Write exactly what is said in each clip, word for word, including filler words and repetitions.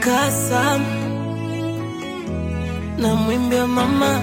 Kasam na mwimbia mama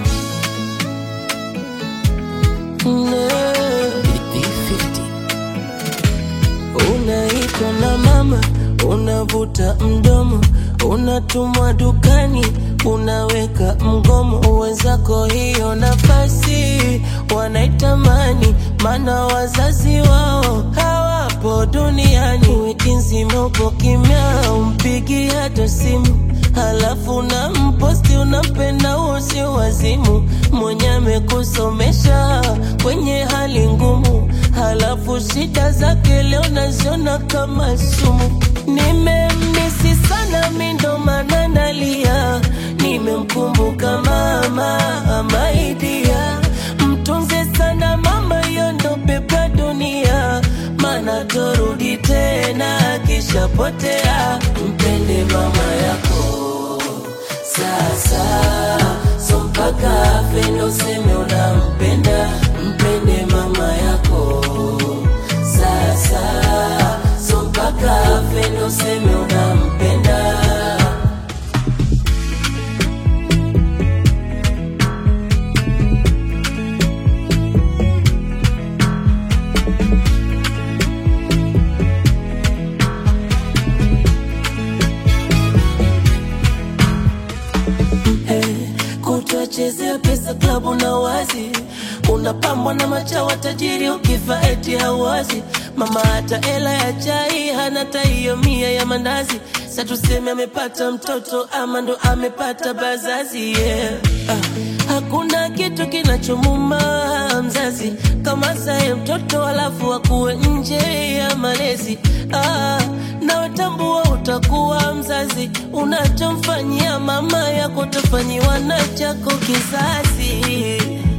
unaitwa na mama, unavuta mdomo, unatumwa dukani, unaweka mgomo. Wenzako hiyo nafasi wanaitamani, mana wazazi wao hawapo duniani. Wiki nzima upo kimya, umpigi hata simu, halafu na mposti unampenda usi wazimu. Mwenye amekusomesha kwenye hali ngumu, halafu shida zake leo naziona kama sumu. Nimemisi sana mindo maana nalia, nimemkumbuka mama amaidia. Mtunze sana mama, yondo pepa dunia, mana torudi tena kisha potea. Mpende mama yako sasa, so mpaka afe ndo useme unampenda. Mpende mama yako sasa, so mpaka afe ndo useme unampenda. Kutochezea pesa klabu na wazi, unapambwa na machawa tajiri ukifa eti hawazi. Mama hata hela ya chai hana, taiyo mia ya mandazi. Sa tuseme amepata mtoto ama ndo amepata bazazi, yeah. ah, Hakuna kitu kinachomuma mzazi kama saye mtoto alafu akuwe nje ya malezi. ah, Na utambua utakuwa mzazi, unachomfanyia mama yako utafanyiwa na chako kizazi.